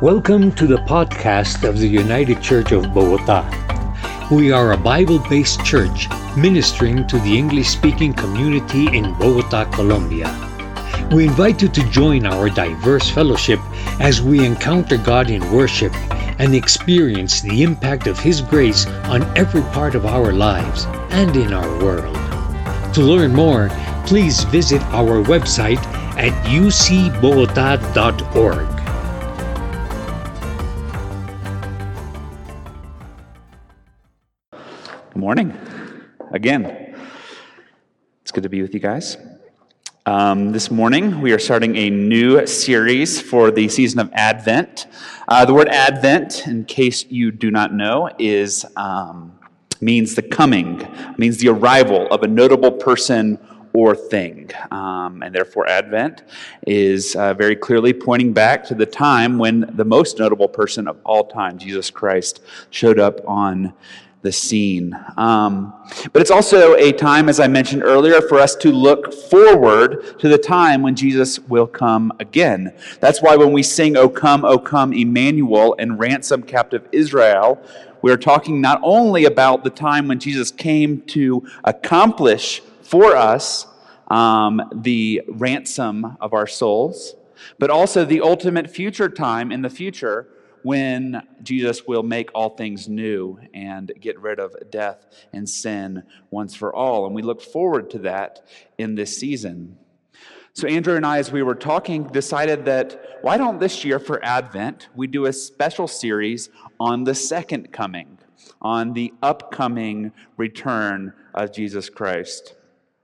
Welcome to the podcast of the United Church of Bogota. We are a Bible-based church ministering to the English-speaking community in Bogota, Colombia. We invite you to join our diverse fellowship as we encounter God in worship and experience the impact of His grace on every part of our lives and in our world. To learn more, please visit our website at ucbogota.org. Good morning. Again, it's good to be with you guys. This morning, we are starting a new series for the season of Advent. The word Advent, in case you do not know, means the coming, means the arrival of a notable person or thing. And therefore, Advent is very clearly pointing back to the time when the most notable person of all time, Jesus Christ, showed up on the scene. But it's also a time, as I mentioned earlier, for us to look forward to the time when Jesus will come again. That's why when we sing, O come, Emmanuel, and ransom captive Israel, we are talking not only about the time when Jesus came to accomplish for us the ransom of our souls, but also the ultimate future time in the future when Jesus will make all things new and get rid of death and sin once for all. And we look forward to that in this season. So Andrew and I, as we were talking, decided that why don't this year for Advent, we do a special series on the second coming, on the upcoming return of Jesus Christ.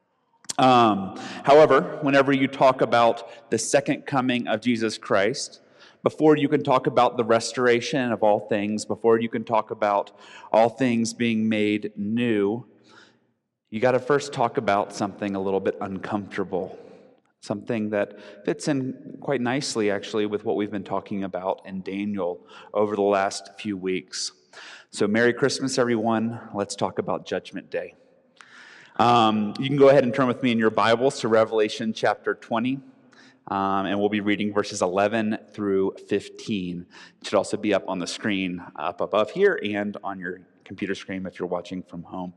However, whenever you talk about the second coming of Jesus Christ, before you can talk about the restoration of all things, before you can talk about all things being made new, you got to first talk about something a little bit uncomfortable, something that fits in quite nicely, actually, with what we've been talking about in Daniel over the last few weeks. So Merry Christmas, everyone. Let's talk about Judgment Day. You can go ahead and turn with me in your Bibles to Revelation chapter 20. And we'll be reading verses 11 through 15. It should also be up on the screen up above here and on your computer screen if you're watching from home.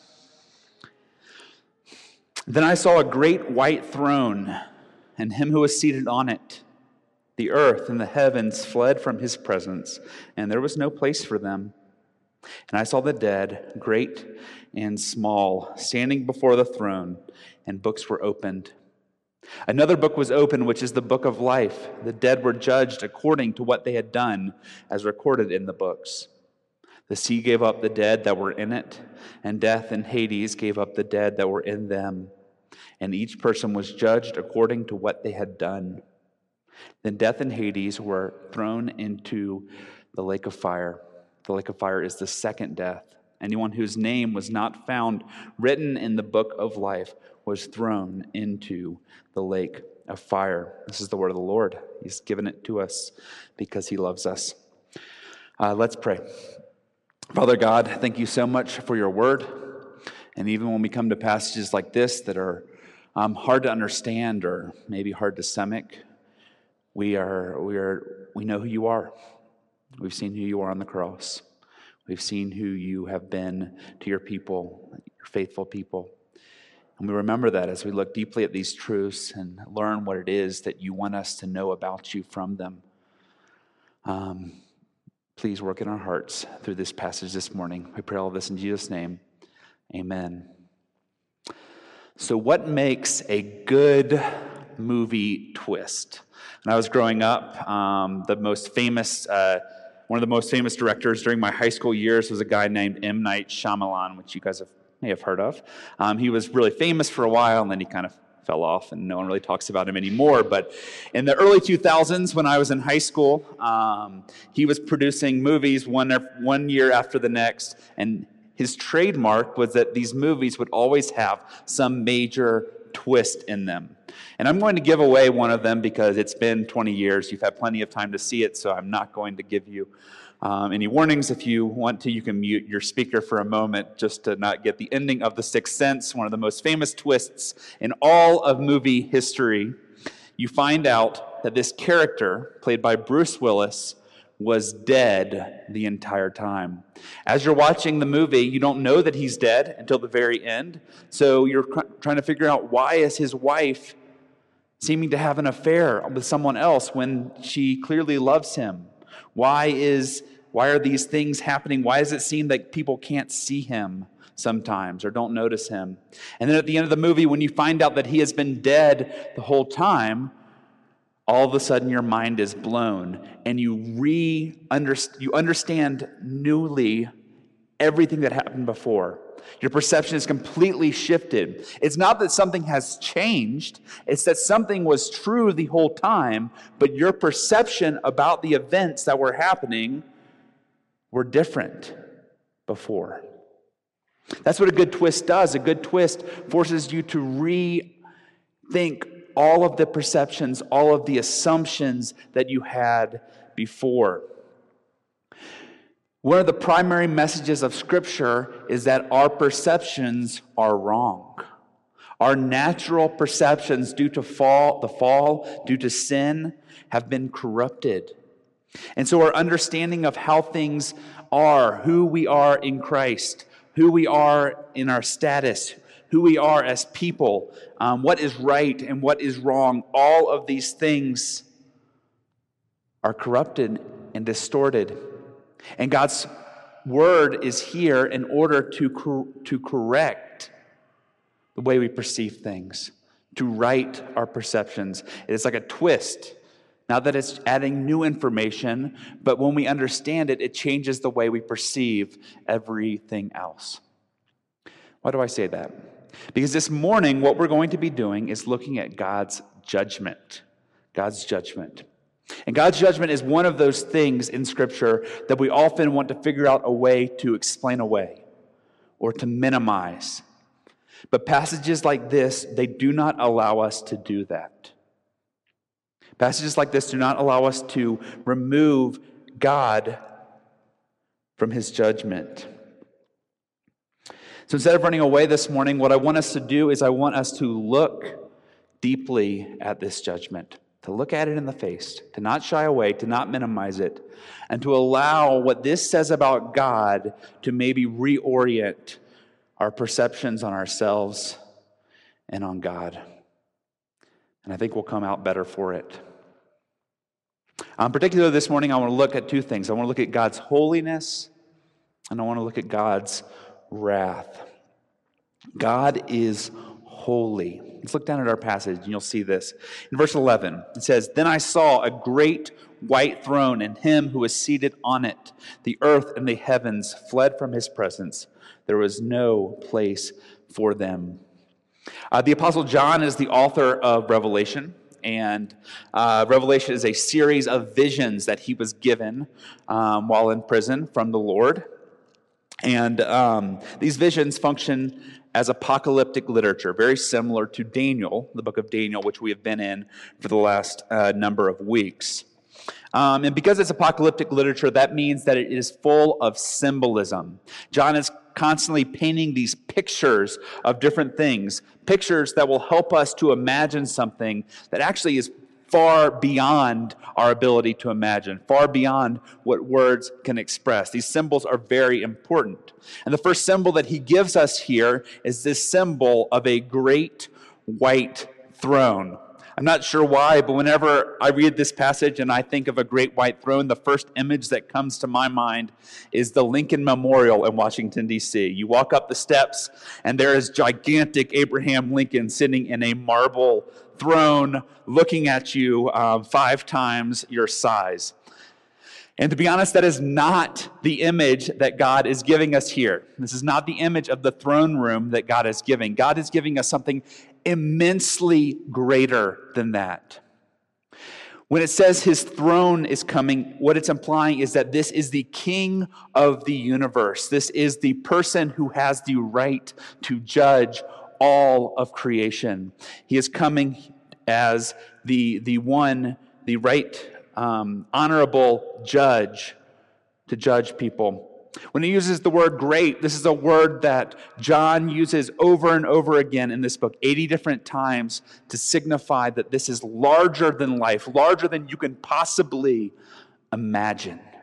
Then I saw a great white throne, and him who was seated on it. The earth and the heavens fled from his presence, and there was no place for them. And I saw the dead, great and small, standing before the throne, and books were opened. Another book was opened, which is the book of life. The dead were judged according to what they had done, as recorded in the books. The sea gave up the dead that were in it, and death and Hades gave up the dead that were in them. And each person was judged according to what they had done. Then death and Hades were thrown into the lake of fire. The lake of fire is the second death. Anyone whose name was not found written in the book of life was thrown into the lake of fire. This is the word of the Lord. He's given it to us because He loves us. Let's pray. Father God, thank you so much for your word. And even when we come to passages like this that are hard to understand or maybe hard to stomach, we know who you are. We've seen who you are on the cross. We've seen who you have been to your people, your faithful people. And we remember that as we look deeply at these truths and learn what it is that you want us to know about you from them. Please work in our hearts through this passage this morning. We pray all this in Jesus' name. Amen. So what makes a good movie twist? When I was growing up, one of the most famous directors during my high school years was a guy named M. Night Shyamalan, which you guys may have heard of. He was really famous for a while, and then he kind of fell off, and no one really talks about him anymore. But in the early 2000s, when I was in high school, he was producing movies one year after the next, and his trademark was that these movies would always have some major twist in them. And I'm going to give away one of them because it's been 20 years. You've had plenty of time to see it, so I'm not going to give you any warnings. If you want to, you can mute your speaker for a moment just to not get the ending of The Sixth Sense, one of the most famous twists in all of movie history. You find out that this character, played by Bruce Willis, was dead the entire time. As you're watching the movie, you don't know that he's dead until the very end. So you're trying to figure out, why is his wife seeming to have an affair with someone else when she clearly loves him? Why are these things happening? Why does it seem like people can't see him sometimes or don't notice him? And then at the end of the movie, when you find out that he has been dead the whole time, all of a sudden your mind is blown and you understand newly everything that happened before. Your perception is completely shifted. It's not that something has changed. It's that something was true the whole time, but your perception about the events that were happening were different before. That's what a good twist does. A good twist forces you to rethink all of the perceptions, all of the assumptions that you had before. One of the primary messages of Scripture is that our perceptions are wrong. Our natural perceptions due to the fall, due to sin, have been corrupted. And so our understanding of how things are, who we are in Christ, who we are in our status, who we are as people, what is right and what is wrong, all of these things are corrupted and distorted. And God's word is here in order to correct the way we perceive things, to right our perceptions. It is like a twist. Not that it's adding new information, but when we understand it, it changes the way we perceive everything else. Why do I say that? Because this morning, what we're going to be doing is looking at God's judgment. God's judgment. And God's judgment is one of those things in Scripture that we often want to figure out a way to explain away or to minimize. But passages like this, they do not allow us to do that. Passages like this do not allow us to remove God from his judgment. So instead of running away this morning, what I want us to do is I want us to look deeply at this judgment, to look at it in the face, to not shy away, to not minimize it, and to allow what this says about God to maybe reorient our perceptions on ourselves and on God. And I think we'll come out better for it. Particularly this morning, I want to look at two things. I want to look at God's holiness, and I want to look at God's wrath. God is holy. Let's look down at our passage, and you'll see this. In verse 11, it says, "Then I saw a great white throne, and him who was seated on it. The earth and the heavens fled from his presence. There was no place for them." The Apostle John is the author of Revelation. And Revelation is a series of visions that he was given while in prison from the Lord. And these visions function as apocalyptic literature, very similar to Daniel, the book of Daniel, which we have been in for the last number of weeks. And because it's apocalyptic literature, that means that it is full of symbolism. John is constantly painting these pictures of different things, pictures that will help us to imagine something that actually is far beyond our ability to imagine, far beyond what words can express. These symbols are very important. And the first symbol that he gives us here is this symbol of a great white throne. I'm not sure why, but whenever I read this passage and I think of a great white throne, the first image that comes to my mind is the Lincoln Memorial in Washington, D.C. You walk up the steps, and there is gigantic Abraham Lincoln sitting in a marble throne looking at you 5 times your size. And to be honest, that is not the image that God is giving us here. This is not the image of the throne room that God is giving. God is giving us something immensely greater than that. When it says his throne is coming, what it's implying is that this is the king of the universe. This is the person who has the right to judge all of creation. He is coming as the right, honorable judge to judge people. When he uses the word great, this is a word that John uses over and over again in this book, 80 different times, to signify that this is larger than life, larger than you can possibly imagine.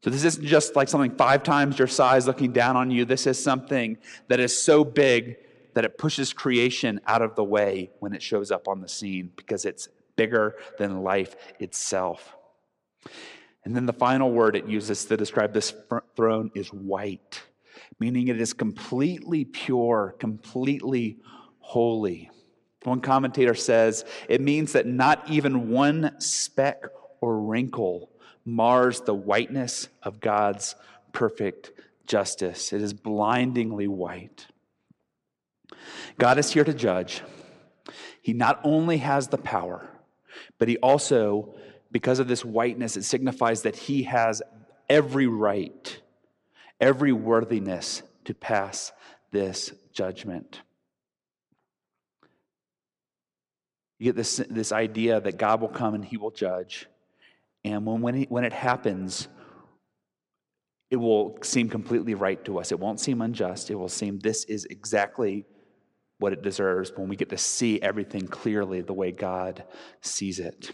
So this isn't just like something 5 times your size looking down on you. This is something that is so big that it pushes creation out of the way when it shows up on the scene because it's bigger than life itself. And then the final word it uses to describe this throne is white, meaning it is completely pure, completely holy. One commentator says it means that not even one speck or wrinkle mars the whiteness of God's perfect justice. It is blindingly white. God is here to judge. He not only has the power, but he also, because of this whiteness, it signifies that he has every right, every worthiness to pass this judgment. You get this idea that God will come and he will judge. And when it happens, it will seem completely right to us. It won't seem unjust. It will seem this is exactly what it deserves when we get to see everything clearly the way God sees it.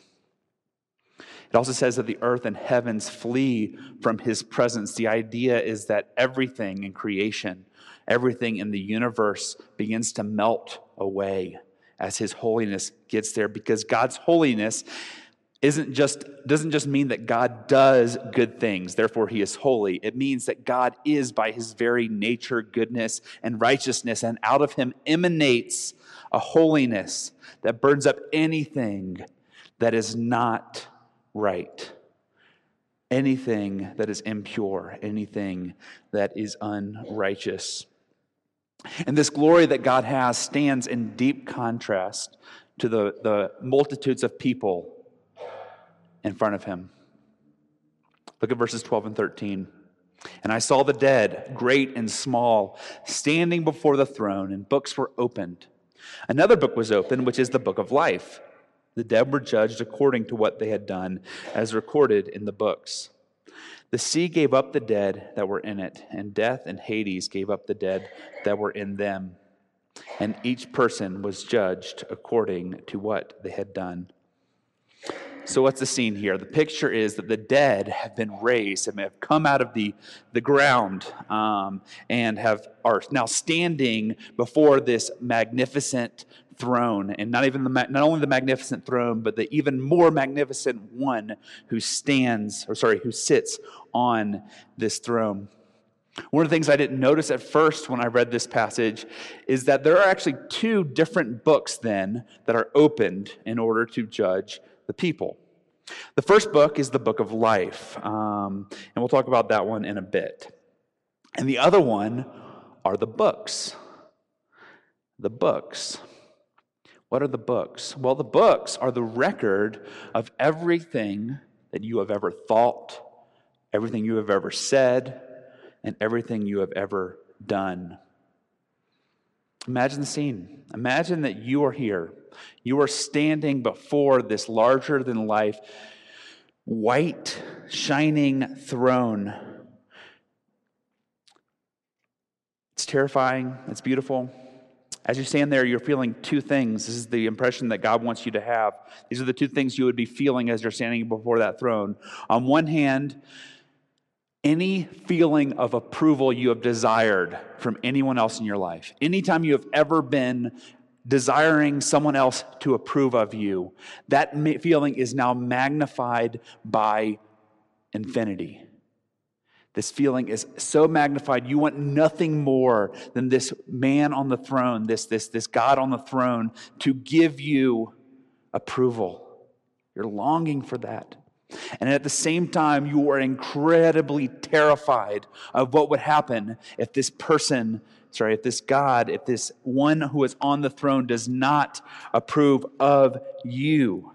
It also says that the earth and heavens flee from his presence. The idea is that everything in creation, everything in the universe begins to melt away as his holiness gets there, because God's holiness doesn't just mean that God does good things, therefore he is holy. It means that God is by his very nature goodness and righteousness, and out of him emanates a holiness that burns up anything that is not right, anything that is impure, anything that is unrighteous. And this glory that God has stands in deep contrast to the multitudes of people in front of him. Look at verses 12 and 13. And I saw the dead, great and small, standing before the throne, and books were opened. Another book was opened, which is the book of life. The dead were judged according to what they had done, as recorded in the books. The sea gave up the dead that were in it, and death and Hades gave up the dead that were in them. And each person was judged according to what they had done. So what's the scene here? The picture is that the dead have been raised and have come out of the ground and are now standing before this magnificent throne, and not only the magnificent throne, but the even more magnificent one who sits on this throne. One of the things I didn't notice at first when I read this passage is that there are actually 2 different books then that are opened in order to judge the people. The first book is the book of life, and we'll talk about that one in a bit. And the other one are the books. The books. What are the books? Well, the books are the record of everything that you have ever thought, everything you have ever said, and everything you have ever done. Imagine the scene. Imagine that you are here. You are standing before this larger-than-life, white, shining throne. It's terrifying. It's beautiful. As you stand there, you're feeling 2 things. This is the impression that God wants you to have. These are the 2 things you would be feeling as you're standing before that throne. On one hand, any feeling of approval you have desired from anyone else in your life. Anytime you have ever been desiring someone else to approve of you, that feeling is now magnified by infinity. This feeling is so magnified, you want nothing more than this man on the throne, this God on the throne, to give you approval. You're longing for that. And at the same time, you are incredibly terrified of what would happen if this God, if this one who is on the throne does not approve of you.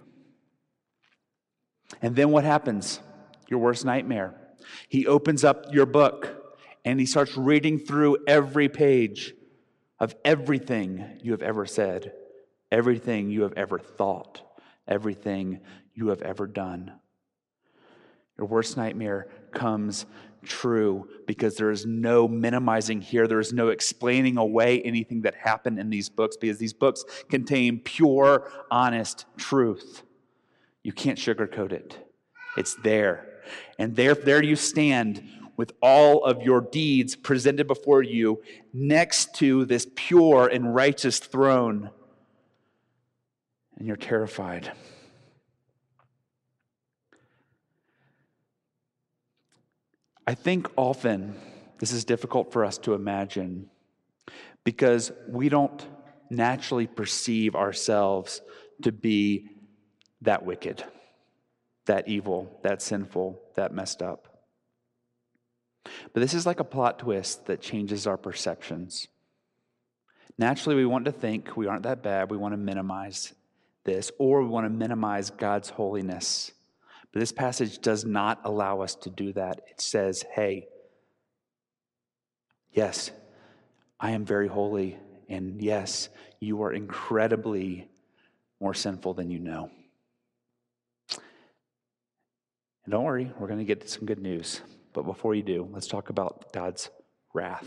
And then what happens? Your worst nightmare. He opens up your book and he starts reading through every page of everything you have ever said, everything you have ever thought, everything you have ever done. Your worst nightmare comes true because there is no minimizing here. There is no explaining away anything that happened in these books, because these books contain pure, honest truth. You can't sugarcoat it. It's there. And there you stand with all of your deeds presented before you next to this pure and righteous throne. And you're terrified. I think often this is difficult for us to imagine because we don't naturally perceive ourselves to be that wicked, that evil, that sinful, that messed up. But this is like a plot twist that changes our perceptions. Naturally, we want to think we aren't that bad. We want to minimize this, or we want to minimize God's holiness. But this passage does not allow us to do that. It says, hey, yes, I am very holy, and yes, you are incredibly more sinful than you know. And don't worry, we're going to get to some good news. But before you do, let's talk about God's wrath.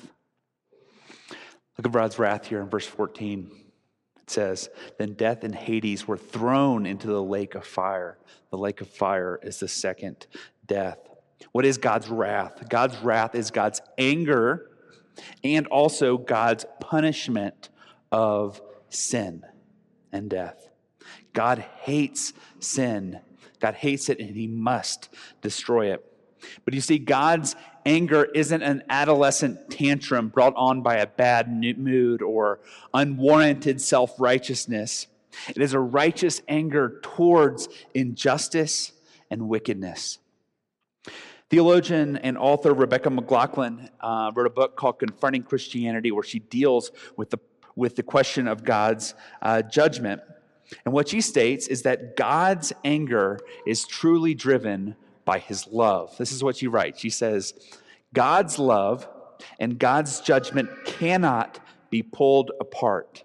Look at God's wrath here in verse 14. It says, then death and Hades were thrown into the lake of fire. The lake of fire is the second death. What is God's wrath? God's wrath is God's anger and also God's punishment of sin and death. God hates sin. God hates it, and he must destroy it. But you see, God's anger isn't an adolescent tantrum brought on by a bad mood or unwarranted self-righteousness. It is a righteous anger towards injustice and wickedness. Theologian and author Rebecca McLaughlin wrote a book called Confronting Christianity, where she deals with the question of God's judgment. And what she states is that God's anger is truly driven by his love. This is what she writes. She says, God's love and God's judgment cannot be pulled apart.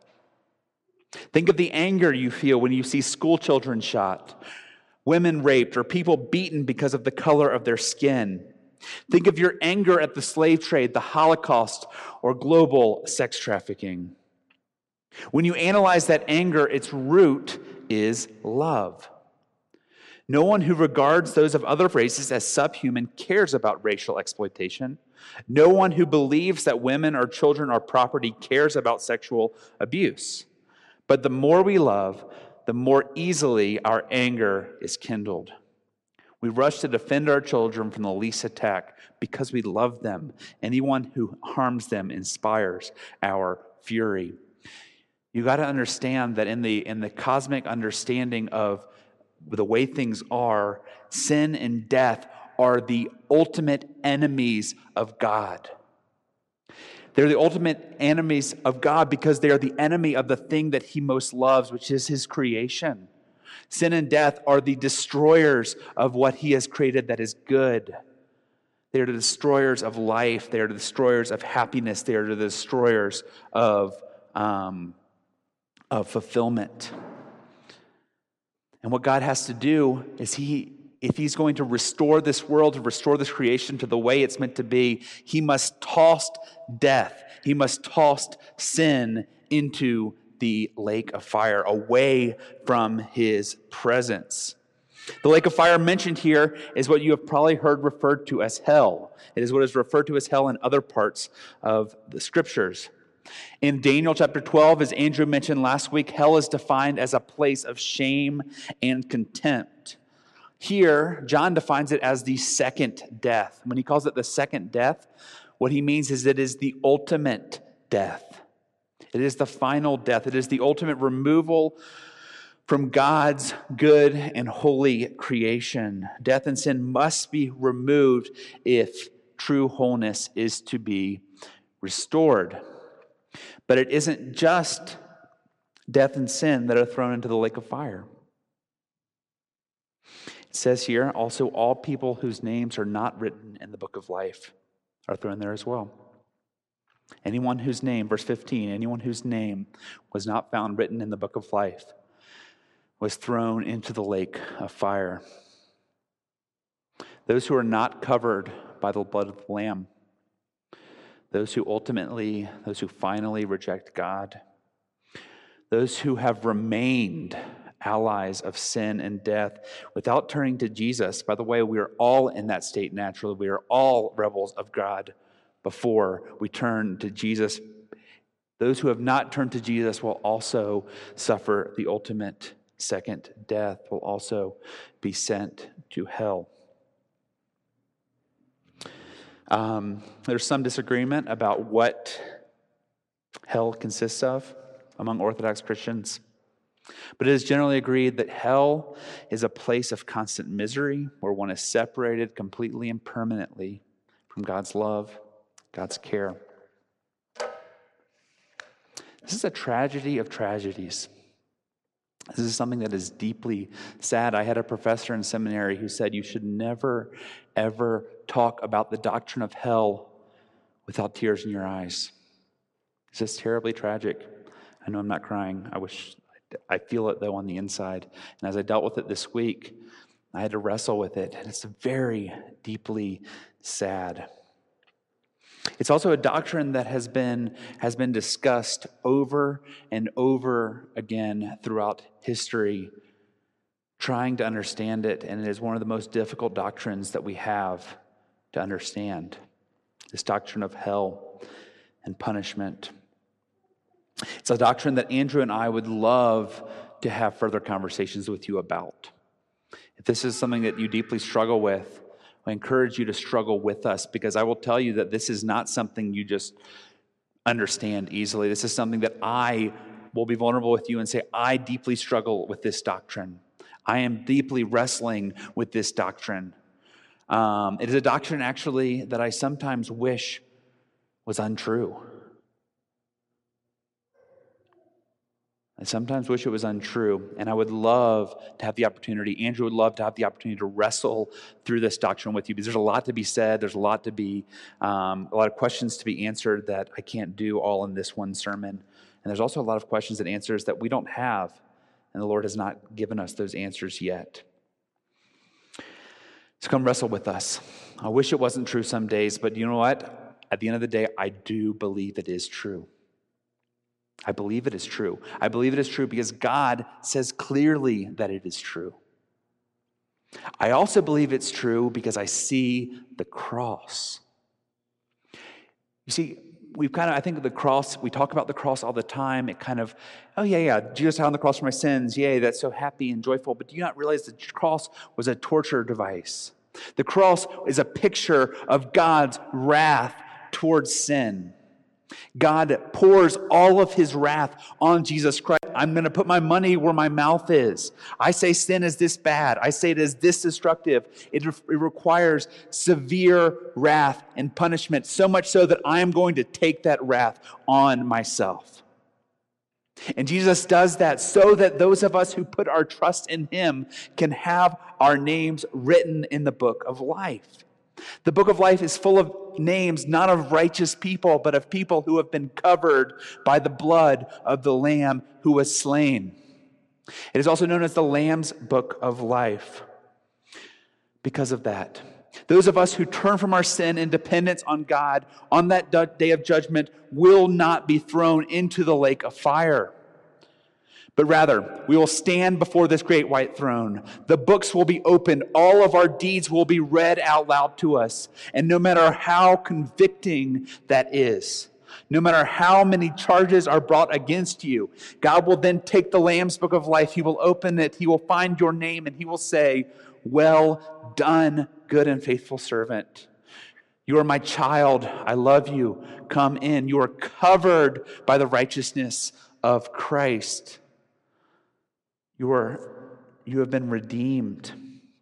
Think of the anger you feel when you see school children shot, women raped, or people beaten because of the color of their skin. Think of your anger at the slave trade, the Holocaust, or global sex trafficking. When you analyze that anger, its root is love. No one who regards those of other races as subhuman cares about racial exploitation. No one who believes that women or children are property cares about sexual abuse. But the more we love, the more easily our anger is kindled. We rush to defend our children from the least attack because we love them. Anyone who harms them inspires our fury. You got to understand that in the cosmic understanding of the way things are, sin and death are the ultimate enemies of God. They're the ultimate enemies of God because they are the enemy of the thing that he most loves, which is his creation. Sin and death are the destroyers of what he has created that is good. They are the destroyers of life. They are the destroyers of happiness. They are the destroyers of fulfillment. And what God has to do is if he's going to restore this world, to restore this creation to the way it's meant to be, he must toss death. He must toss sin into the lake of fire, away from his presence. The lake of fire mentioned here is what you have probably heard referred to as hell. It is what is referred to as hell in other parts of the scriptures. In Daniel chapter 12, as Andrew mentioned last week, hell is defined as a place of shame and contempt. Here, John defines it as the second death. When he calls it the second death, what he means is it is the ultimate death. It is the final death. It is the ultimate removal from God's good and holy creation. Death and sin must be removed if true wholeness is to be restored. But it isn't just death and sin that are thrown into the lake of fire. It says here, also all people whose names are not written in the book of life are thrown there as well. Anyone whose name, verse 15, anyone whose name was not found written in the book of life was thrown into the lake of fire. Those who are not covered by the blood of the Lamb, those who finally reject God, those who have remained allies of sin and death without turning to Jesus. By the way, we are all in that state naturally. We are all rebels of God before we turn to Jesus. Those who have not turned to Jesus will also suffer the ultimate second death, will also be sent to hell. There's some disagreement about what hell consists of among Orthodox Christians, but it is generally agreed that hell is a place of constant misery where one is separated completely and permanently from God's love, God's care. This is a tragedy of tragedies. This is something that is deeply sad. I had a professor in seminary who said you should never, ever talk about the doctrine of hell without tears in your eyes. It's just terribly tragic. I know I'm not crying. I feel it, though, on the inside. And as I dealt with it this week, I had to wrestle with it. And it's very deeply sad. It's also a doctrine that has been discussed over and over again throughout history, trying to understand it, and it is one of the most difficult doctrines that we have to understand, this doctrine of hell and punishment. It's a doctrine that Andrew and I would love to have further conversations with you about. If this is something that you deeply struggle with, I encourage you to struggle with us, because I will tell you that this is not something you just understand easily. This is something that I will be vulnerable with you and say, I deeply struggle with this doctrine. I am deeply wrestling with this doctrine. It is a doctrine, actually, that I sometimes wish was untrue. I sometimes wish it was untrue, and I would love to have the opportunity, Andrew would love to have the opportunity to wrestle through this doctrine with you, because there's a lot to be said, there's a lot of questions to be answered that I can't do all in this one sermon, and there's also a lot of questions and answers that we don't have, and the Lord has not given us those answers yet. So come wrestle with us. I wish it wasn't true some days, but you know what? At the end of the day, I do believe it is true. I believe it is true. I believe it is true because God says clearly that it is true. I also believe it's true because I see the cross. You see, I think of the cross, we talk about the cross all the time. It kind of, oh yeah, Jesus died on the cross for my sins. Yay, that's so happy and joyful. But do you not realize the cross was a torture device? The cross is a picture of God's wrath towards sin. God pours all of his wrath on Jesus Christ. I'm going to put my money where my mouth is. I say sin is this bad. I say it is this destructive. It requires severe wrath and punishment, so much so that I am going to take that wrath on myself. And Jesus does that so that those of us who put our trust in him can have our names written in the book of life. The book of life is full of names, not of righteous people, but of people who have been covered by the blood of the Lamb who was slain. It is also known as the Lamb's book of life. Because of that, those of us who turn from our sin and dependence on God on that day of judgment will not be thrown into the lake of fire. But rather, we will stand before this great white throne. The books will be opened. All of our deeds will be read out loud to us. And no matter how convicting that is, no matter how many charges are brought against you, God will then take the Lamb's book of life. He will open it. He will find your name and he will say, "Well done, good and faithful servant. You are my child. I love you. Come in." You are covered by the righteousness of Christ. You have been redeemed.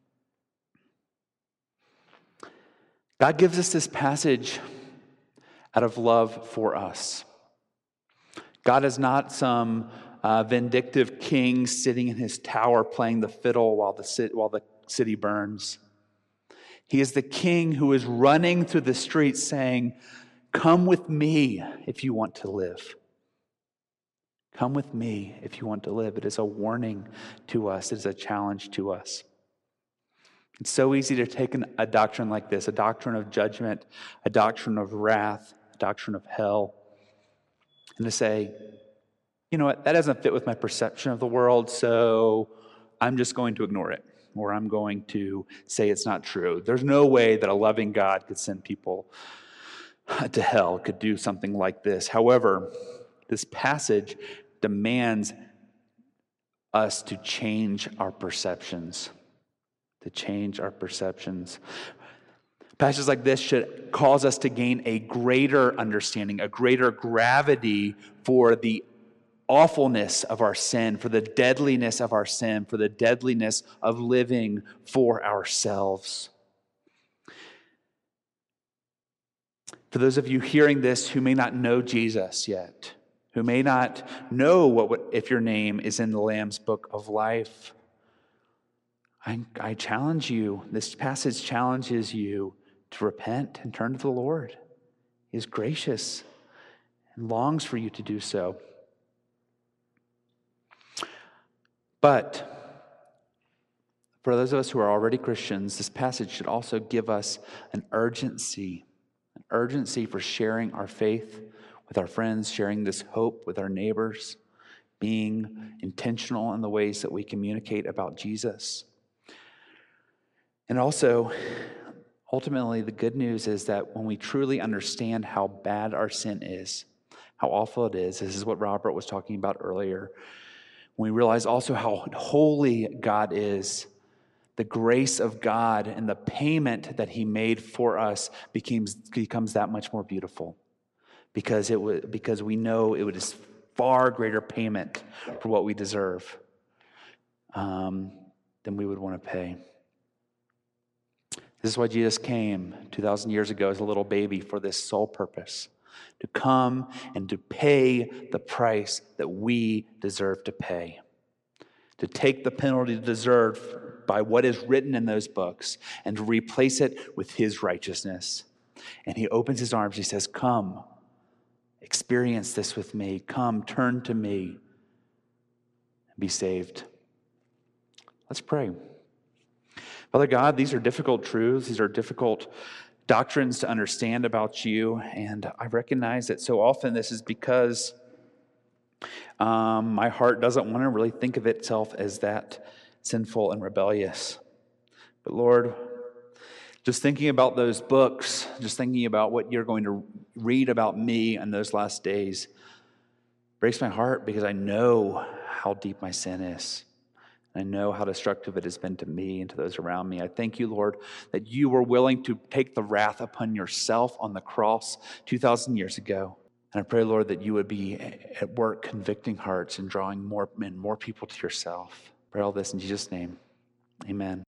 God gives us this passage out of love for us. God is not some vindictive king sitting in his tower playing the fiddle while the city burns. He is the king who is running through the streets saying, "Come with me if you want to live. Come with me if you want to live." It is a warning to us. It is a challenge to us. It's so easy to take a doctrine like this, a doctrine of judgment, a doctrine of wrath, a doctrine of hell, and to say, you know what, that doesn't fit with my perception of the world, so I'm just going to ignore it, or I'm going to say it's not true. There's no way that a loving God could send people to hell, could do something like this. However, this passage demands us to change our perceptions. Passages like this should cause us to gain a greater understanding, a greater gravity for the awfulness of our sin, for the deadliness of our sin, for the deadliness of living for ourselves. For those of you hearing this who may not know Jesus yet, who may not know if your name is in the Lamb's Book of Life, I challenge you, this passage challenges you to repent and turn to the Lord. He is gracious and longs for you to do so. But for those of us who are already Christians, this passage should also give us an urgency for sharing our faith with our friends, sharing this hope with our neighbors, being intentional in the ways that we communicate about Jesus. And also, ultimately, the good news is that when we truly understand how bad our sin is, how awful it is, this is what Robert was talking about earlier, when we realize also how holy God is, the grace of God and the payment that he made for us becomes that much more beautiful, because we know it is far greater payment for what we deserve than we would want to pay. This is why Jesus came 2,000 years ago as a little baby, for this sole purpose, to come and to pay the price that we deserve to pay, to take the penalty deserved by what is written in those books and to replace it with his righteousness. And he opens his arms. He says, come, experience this with me. Come, turn to me and be saved. Let's pray. Father God, these are difficult truths. These are difficult doctrines to understand about you. And I recognize that so often this is because my heart doesn't want to really think of itself as that sinful and rebellious. But Lord, just thinking about those books, just thinking about what you're going to read about me in those last days, breaks my heart, because I know how deep my sin is. I know how destructive it has been to me and to those around me. I thank you, Lord, that you were willing to take the wrath upon yourself on the cross 2,000 years ago. And I pray, Lord, that you would be at work convicting hearts and drawing more people to yourself. I pray all this in Jesus' name. Amen.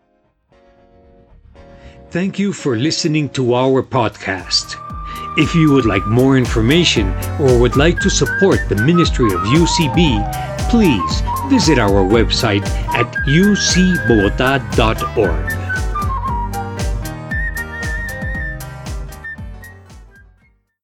Thank you for listening to our podcast. If you would like more information or would like to support the ministry of UCB, please visit our website at ucbogota.org.